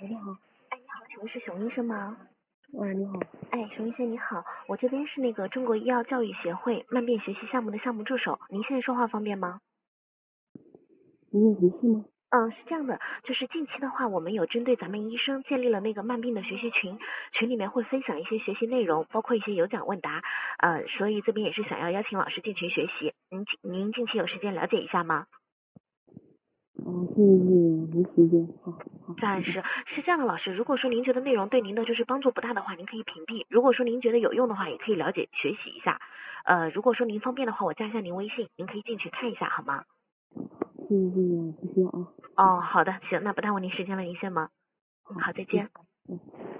你好。 哎，你好，请问是熊医生吗？ 喂，你好。 哎，熊医生你好，我这边是那个中国医药教育协会慢变学习项目的项目助手，您现在说话方便吗？ 你有什么事吗？ 是这样的，就是近期的话，我们有针对咱们医生建立了那个慢病的学习群，群里面会分享一些学习内容，包括一些有奖问答，所以这边也是想要邀请老师进群学习，您近期有时间了解一下吗？ 现在是没时间。好。 暂时是这样的，老师，如果说您觉得内容对您的就是帮助不大的话，您可以屏蔽；如果说您觉得有用的话，也可以了解学习一下。如果说您方便的话，我加一下您微信，您可以进去看一下，好吗？ 谢谢，不需要啊。 哦，好的，行，那不耽误您时间了，您先忙。 好， 好，再见。